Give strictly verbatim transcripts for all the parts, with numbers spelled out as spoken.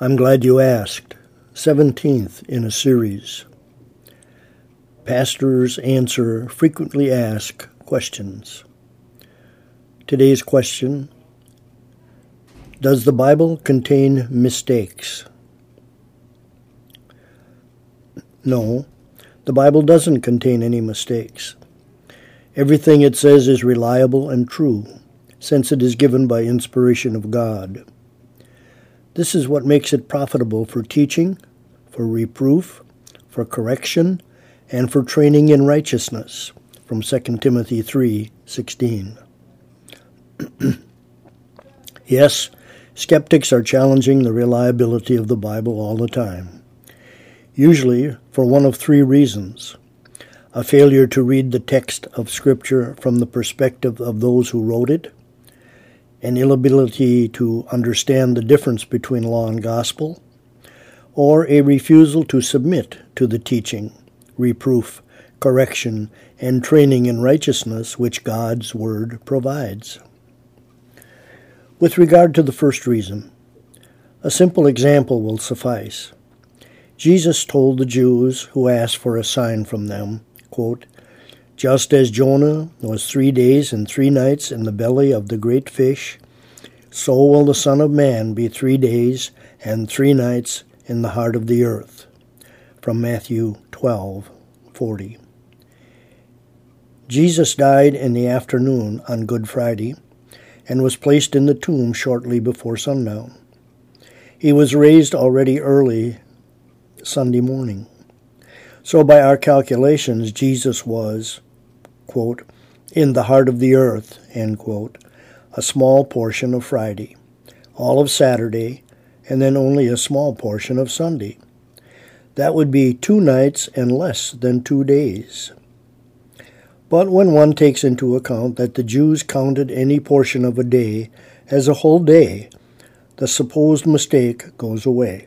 I'm glad you asked. seventeenth in a series. Pastors answer frequently asked questions. Today's question: does the Bible contain mistakes? No, the Bible doesn't contain any mistakes. Everything it says is reliable and true, since it is given by inspiration of God. This is what makes it profitable for teaching, for reproof, for correction, and for training in righteousness, from Second Timothy three sixteen. Yes, skeptics are challenging the reliability of the Bible all the time, usually for one of three reasons: a failure to read the text of Scripture from the perspective of those who wrote it, an inability to understand the difference between law and gospel, or a refusal to submit to the teaching, reproof, correction, and training in righteousness which God's Word provides. With regard to the first reason, a simple example will suffice. Jesus told the Jews who asked for a sign from them, quote, "Just as Jonah was three days and three nights in the belly of the great fish, so will the Son of Man be three days and three nights in the heart of the earth." From Matthew twelve forty. Jesus died in the afternoon on Good Friday and was placed in the tomb shortly before sundown. He was raised already early Sunday morning. So by our calculations, Jesus was, quote, in the heart of the earth, end quote, a small portion of Friday, all of Saturday, and then only a small portion of Sunday. That would be two nights and less than two days. But when one takes into account that the Jews counted any portion of a day as a whole day, the supposed mistake goes away.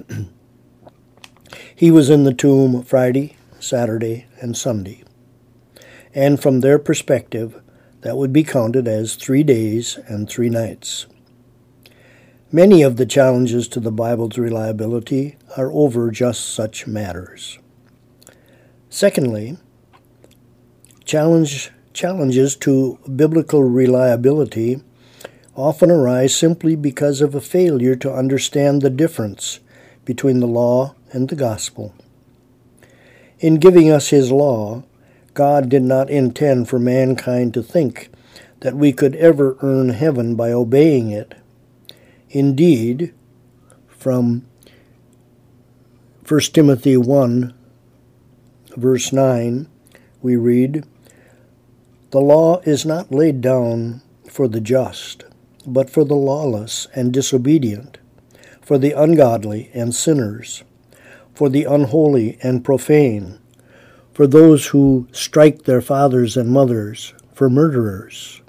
He was in the tomb Friday, Saturday, and Sunday. And from their perspective, that would be counted as three days and three nights. Many of the challenges to the Bible's reliability are over just such matters. Secondly, challenge, challenges to biblical reliability often arise simply because of a failure to understand the difference between the law and the gospel. In giving us his law, God did not intend for mankind to think that we could ever earn heaven by obeying it. Indeed, from First Timothy one, verse nine, we read, "The law is not laid down for the just, but for the lawless and disobedient, for the ungodly and sinners, for the unholy and profane, for those who strike their fathers and mothers, for murderers."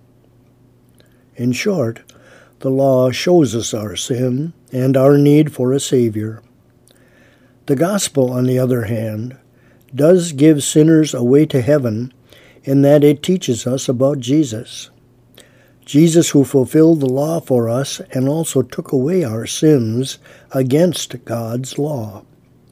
In short, the law shows us our sin and our need for a Savior. The gospel, on the other hand, does give sinners a way to heaven in that it teaches us about Jesus. Jesus, who fulfilled the law for us and also took away our sins against God's law.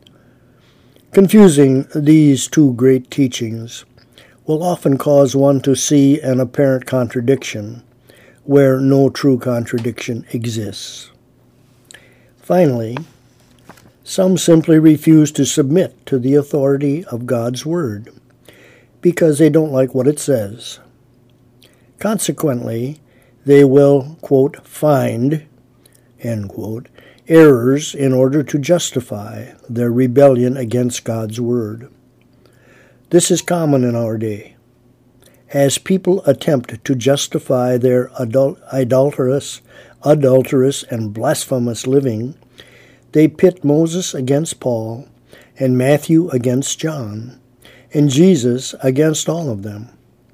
Confusing these two great teachings will often cause one to see an apparent contradiction where no true contradiction exists. Finally, some simply refuse to submit to the authority of God's Word because they don't like what it says. Consequently, they will, quote, find, end quote, errors in order to justify their rebellion against God's Word. This is common in our day. As people attempt to justify their adul- idolatrous, adulterous, and blasphemous living, they pit Moses against Paul, and Matthew against John, and Jesus against all of them.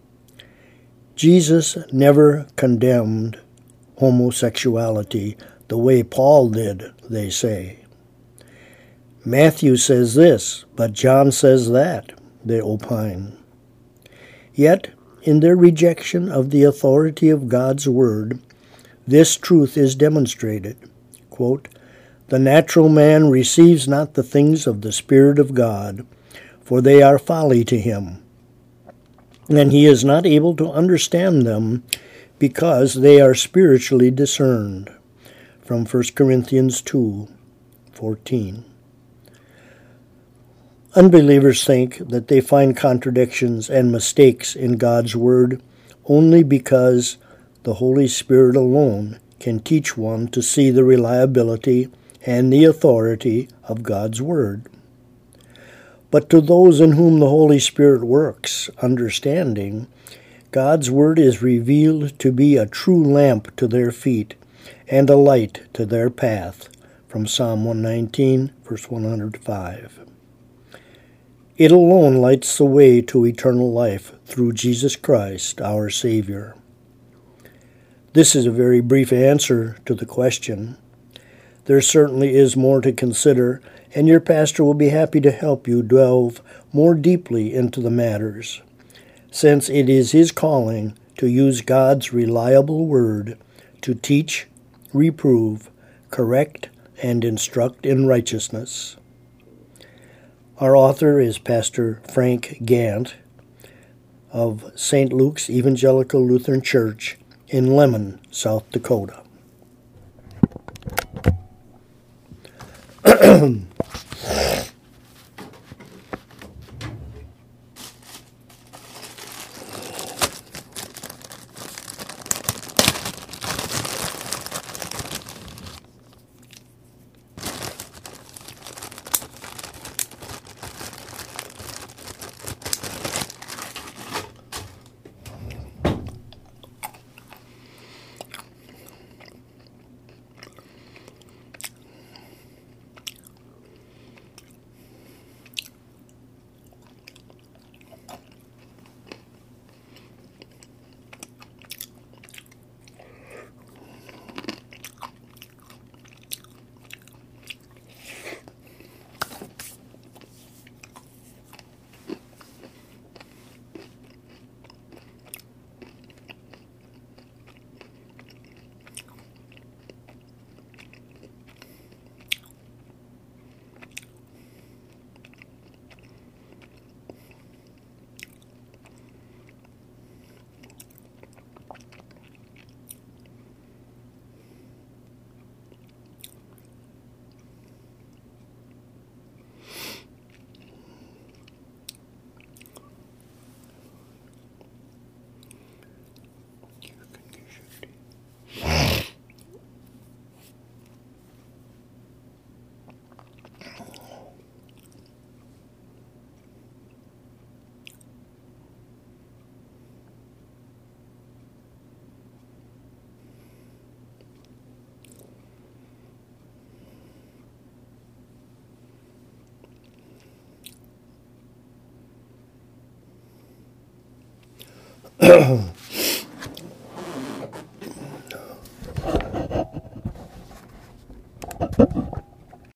Jesus never condemned homosexuality the way Paul did, they say. Matthew says this, but John says that, they opine. Yet, in their rejection of the authority of God's Word, this truth is demonstrated. Quote, The natural man receives not the things of the Spirit of God, for they are folly to him, and he is not able to understand them, because they are spiritually discerned. From First Corinthians two fourteen. Unbelievers think that they find contradictions and mistakes in God's Word only because the Holy Spirit alone can teach one to see the reliability and the authority of God's Word. But to those in whom the Holy Spirit works understanding, God's Word is revealed to be a true lamp to their feet and a light to their path, from Psalm one nineteen, verse one hundred five. It alone lights the way to eternal life through Jesus Christ, our Savior. This is a very brief answer to the question. There certainly is more to consider, and your pastor will be happy to help you delve more deeply into the matters, since it is his calling to use God's reliable Word to teach, reprove, correct, and instruct in righteousness. Our author is Pastor Frank Gant of Saint Luke's Evangelical Lutheran Church in Lemon, South Dakota.